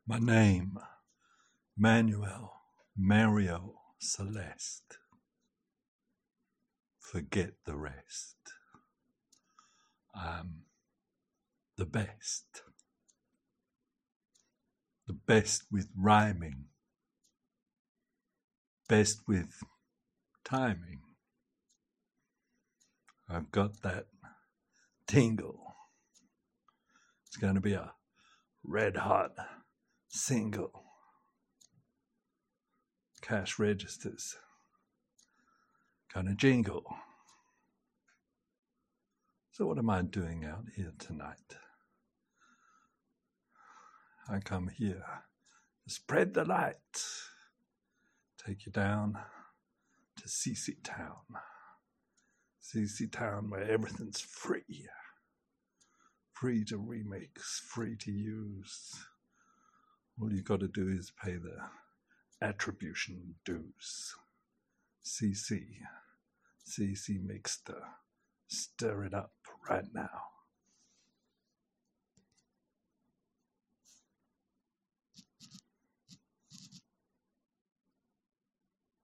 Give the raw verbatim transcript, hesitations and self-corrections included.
My name, Manuel Mario Celeste. Forget the rest. I'm the best. The best with rhyming. Best with timing. I've got that tingle. It's going to be a red hot single. Cash registers gonna jingle. So what am I doing out here tonight? I come here to spread the light, take you down to C C Town. C C Town where everything's free. Free to remix, free to use. All you got to do is pay the attribution dues. C C. C C makes the stir it up right now.